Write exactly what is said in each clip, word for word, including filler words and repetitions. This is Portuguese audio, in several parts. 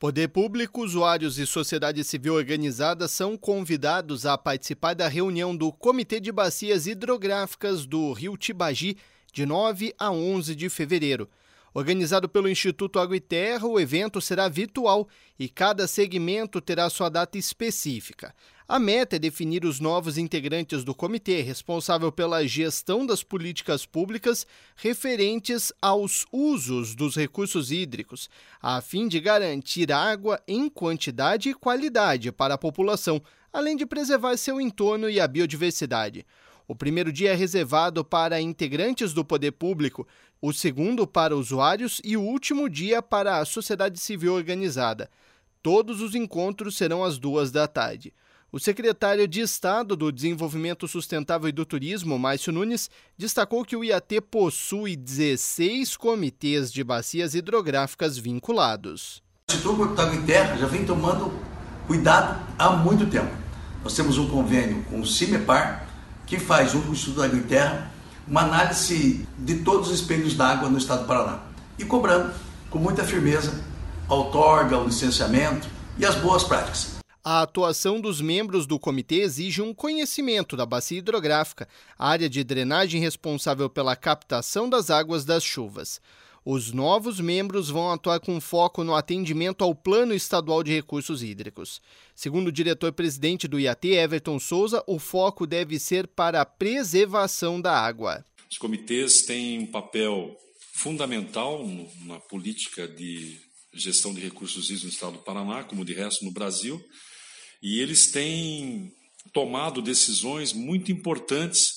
Poder público, usuários e sociedade civil organizada são convidados a participar da reunião do Comitê de Bacias Hidrográficas do Rio Tibagi, de nove a onze de fevereiro. Organizado pelo Instituto Água e Terra, o evento será virtual e cada segmento terá sua data específica. A meta é definir os novos integrantes do comitê, responsável pela gestão das políticas públicas referentes aos usos dos recursos hídricos, a fim de garantir água em quantidade e qualidade para a população, além de preservar seu entorno e a biodiversidade. O primeiro dia é reservado para integrantes do poder público, o segundo para usuários e o último dia para a sociedade civil organizada. Todos os encontros serão às duas da tarde. O secretário de Estado do Desenvolvimento Sustentável e do Turismo, Márcio Nunes, destacou que o I A T possui dezesseis comitês de bacias hidrográficas vinculados. O Instituto Água e Terra já vem tomando cuidado há muito tempo. Nós temos um convênio com o CIMEPAR, que faz, junto com o Instituto Água e Terra, uma análise de todos os espelhos d'água no estado do Paraná. E cobrando, com muita firmeza, a outorga, o licenciamento e as boas práticas. A atuação dos membros do comitê exige um conhecimento da bacia hidrográfica, área de drenagem responsável pela captação das águas das chuvas. Os novos membros vão atuar com foco no atendimento ao Plano Estadual de Recursos Hídricos. Segundo o diretor-presidente do I A T, Everton Souza, o foco deve ser para a preservação da água. Os comitês têm um papel fundamental na política de gestão de recursos hídricos no estado do Paraná, como de resto no Brasil, e eles têm tomado decisões muito importantes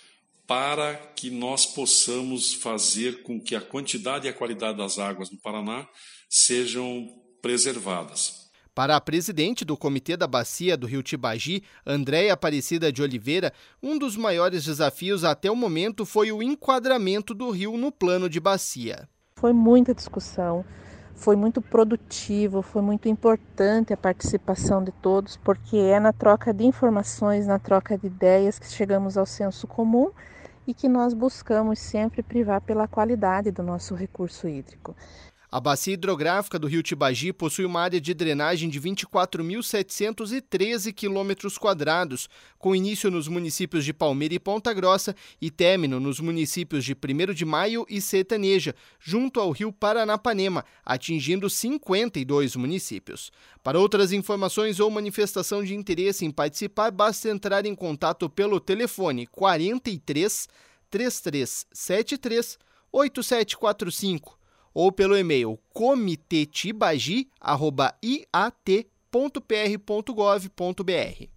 para que nós possamos fazer com que a quantidade e a qualidade das águas no Paraná sejam preservadas. Para a presidente do Comitê da Bacia do Rio Tibagi, Andréia Aparecida de Oliveira, um dos maiores desafios até o momento foi o enquadramento do rio no plano de bacia. Foi muita discussão, foi muito produtivo, foi muito importante a participação de todos, porque é na troca de informações, na troca de ideias que chegamos ao senso comum e que nós buscamos sempre privar pela qualidade do nosso recurso hídrico. A bacia hidrográfica do Rio Tibagi possui uma área de drenagem de vinte e quatro mil setecentos e treze quilômetros quadrados, com início nos municípios de Palmeira e Ponta Grossa e término nos municípios de primeiro de Maio e Sertaneja, junto ao rio Paranapanema, atingindo cinquenta e dois municípios. Para outras informações ou manifestação de interesse em participar, basta entrar em contato pelo telefone quarenta e três, trinta e três setenta e três, oitenta e sete quarenta e cinco ou pelo e-mail comitetibagi arroba i a t ponto p r ponto gov ponto b r.